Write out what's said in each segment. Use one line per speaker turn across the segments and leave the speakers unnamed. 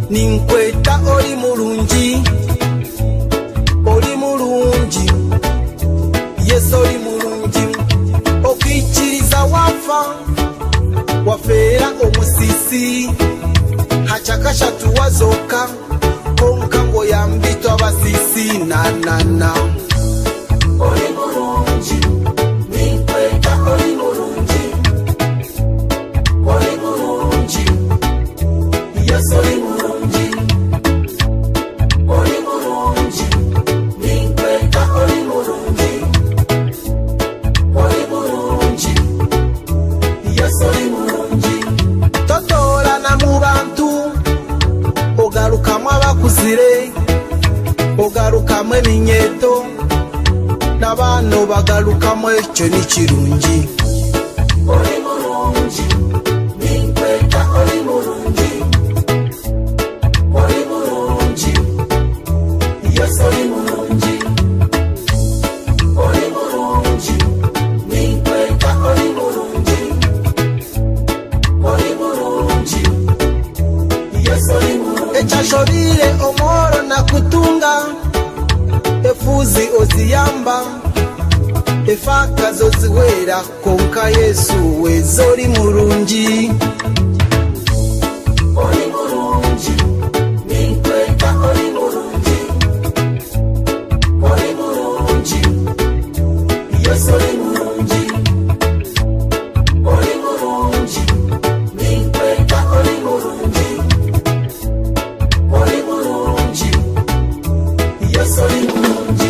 ninkweta oli mulungi, oli mulungi, Yesu oli mulungi. Okwikkiriza wafa wafeera omusisi, hachakasha tuwazoka konka ngo yambitwa abasisi nanana. Oli mulungi, ninkweta oli mulungi, oli mulungi, Yesu oli mulungi, oli mulungi, ninkweta oli mulungi, oli mulungi, Yesu oli mulungi. Totoolana mu bantu, ogalukamu abakuzire, ogalukamu eminyeto, n'abaana bagalukamu, ekyo ni kirungi. Oli mulungi, ninkweta oli mulungi, oli mulungi, Yesu oli mulungi, oli mulungi, ninkweta oli mulungi, oli mulungi, Yesu oli mulungi. Ekyasholire omworo nakutunga, efuzi oziyamba, efaka zoziwera konka Yesu weza oli mulungi. Oli mulungi, ninkweta oli mulungi, oli mulungi, Yesu oli mulungi, oli mulungi, ninkweta oli mulungi, oli mulungi, Yesu oli mulungi.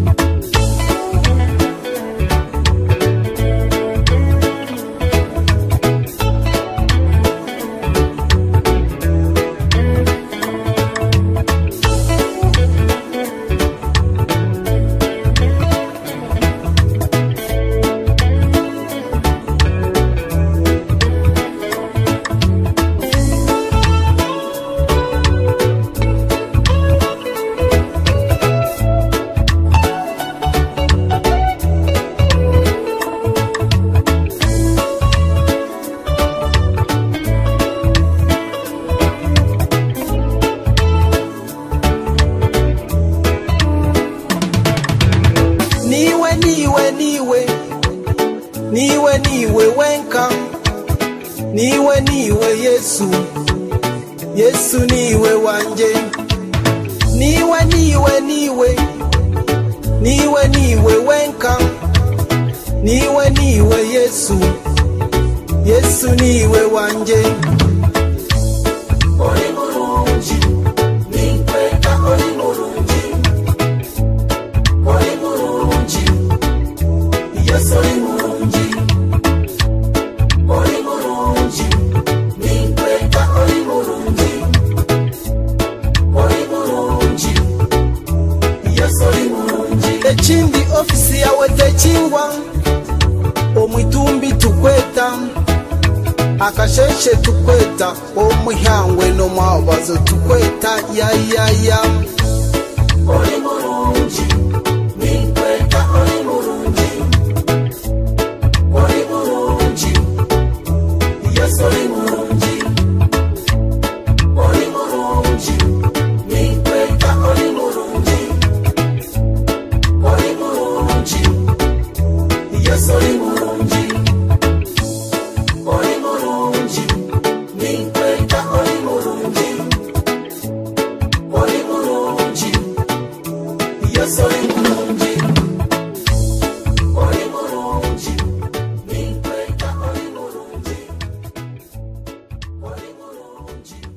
Niwe wenka, niwe Yesu, Yesu niwe wanje. Niwe wenka, niwe Yesu, Yesu niwe wanje. Oli mulungi, ninkweta oli mulungi, oli mulungi, Yesu oli mulungi, oli mulungi, ninkweta oli mulungi, oli mulungi, Yesu oli mulungi. Ekindi ofisi yawe tekingwa, omwitumbi tukweta, akasheshe tukweta, omwihangwe n'omwabazo tukweta ya. Oli mulungi, ninkweta oli mulungi, oli mulungi, Yesu oli mulungi, oli mulungi, ninkweta oli mulungi, oli mulungi, Yesu oli mulungi, oli mulungi, ninkweta oli mulungi, oli mulungi, Yesu oli mulungi, oli mulungi, ninkweta oli mulungi, oli mulungi.